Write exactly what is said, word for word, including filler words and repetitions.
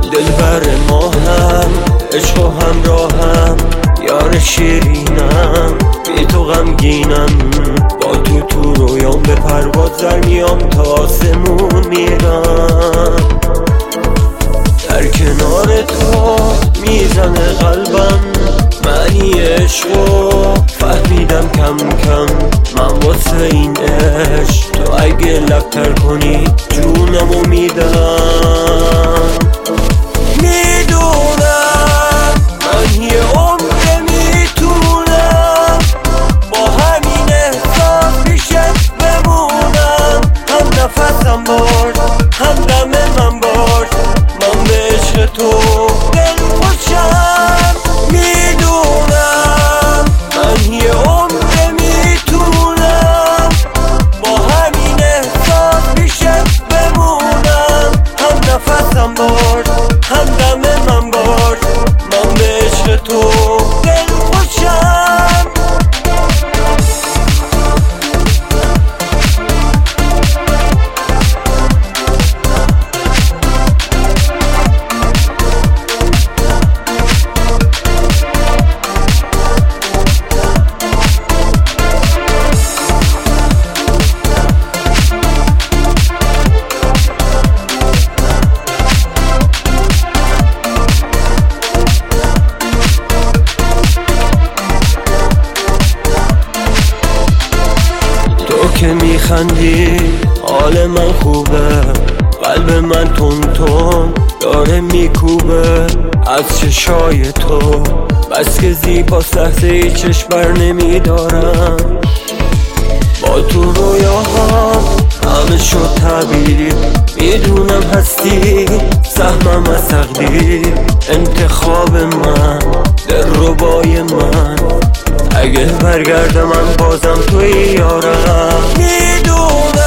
دلبر ما هم عشق و همراهم، یار شیرینم بی تو غمگینم. با تو تو رویام به پرواز در میام، تا آسمون میرم. در کنار تو میزنه قلبم معنی عشقو فهمیدم کم کم. من واسه این عشق تو اگه لبتر کنی جونمو میدم. میدونم من یه عمر میتونم با همین احساس پیشت بمونم. هم نفسم باش هم دم من باش، من به عشق تو دل خوشم. میدونم من یه عمر میتونم با همین احساس پیشت بمونم. هم نفسم باش هم دم من باش، من به عشق تو دل خوشم. که میخندی حال من خوبه، قلب من تون تون داره میکوبه از چشای تو. بس که زیباست لحظه ای چشم بر نمیدارم. با تو رویاها همه شد تعبیر، میدونم هستی سهمم از تقدیر. انتخاب من دلربای من، اگه برگردم من بازم توی یارم. میدونم